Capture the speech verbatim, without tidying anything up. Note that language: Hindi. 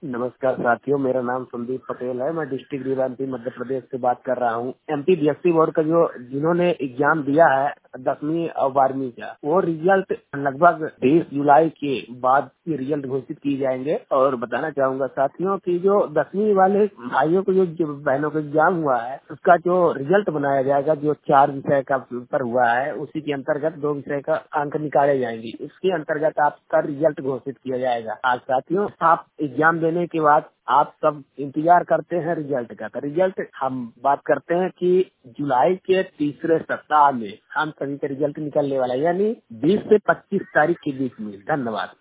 नमस्कार साथियों, मेरा नाम संदीप पटेल है। मैं डिस्ट्रिक्ट रिवायती मध्य प्रदेश से बात कर रहा हूँ। एमपी बीएससी बोर्ड का जो जिन्होंने एग्जाम दिया है दसवीं और बारहवीं का, वो रिजल्ट लगभग बीस जुलाई के बाद की रिजल्ट घोषित की जाएंगे। और बताना चाहूंगा साथियों की जो दसवीं वाले भाइयों को जो, जो बहनों का एग्जाम हुआ है, उसका जो रिजल्ट बनाया जाएगा, जो चार विषय का पेपर हुआ है, उसी के अंतर्गत दो विषय का अंक निकाले जाएंगे। इसके अंतर्गत आपका रिजल्ट घोषित किया जाएगा। आज साथियों, आप एग्जाम देने के बाद आप सब इंतजार करते हैं रिजल्ट का। तो रिजल्ट हम बात करते हैं कि जुलाई के तीसरे सप्ताह में हम सभी का रिजल्ट निकलने वाला है, यानी बीस से पच्चीस तारीख के बीच में। धन्यवाद।